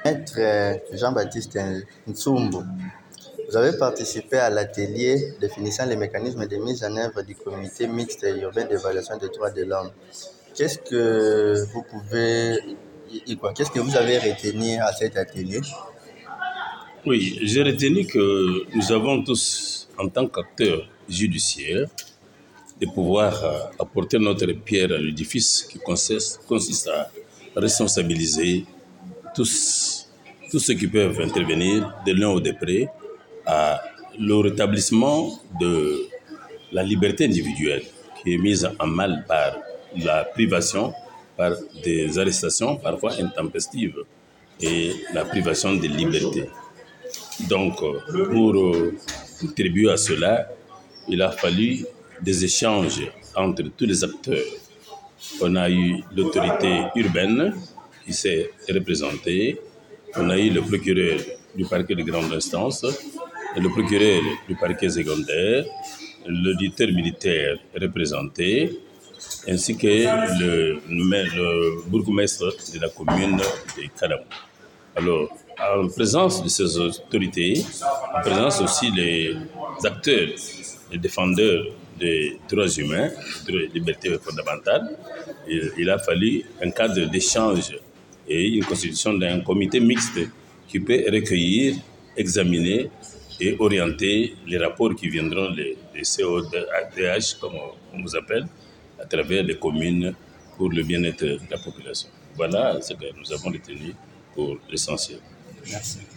Maître Jean-Baptiste Ntsumbu, vous avez participé à l'atelier définissant les mécanismes de mise en œuvre du comité mixte urbain d'évaluation des droits de l'homme. Qu'est-ce que vous pouvez, qu'est-ce que vous avez retenu à cet atelier? Oui, j'ai retenu que nous avons tous, en tant qu'acteurs judiciaires, de pouvoir apporter notre pierre à l'édifice qui consiste à responsabiliser tous ceux qui peuvent intervenir de loin ou de près à le rétablissement de la liberté individuelle qui est mise en mal par la privation, par des arrestations parfois intempestives et la privation de liberté. Donc, pour contribuer à cela, il a fallu des échanges entre tous les acteurs. On a eu l'autorité urbaine qui s'est représentée, on a eu le procureur du parquet de grande instance, le procureur du parquet secondaire, l'auditeur militaire représenté, ainsi que le bourgmestre de la commune de Kalamou. Alors, en présence de ces autorités, en présence aussi des acteurs, des défendeurs des droits humains, des libertés fondamentales, il a fallu un cadre d'échange et une constitution d'un comité mixte qui peut recueillir, examiner et orienter les rapports qui viendront, les CODH, comme on vous appelle, à travers les communes pour le bien-être de la population. Voilà ce que nous avons retenu pour l'essentiel. Merci.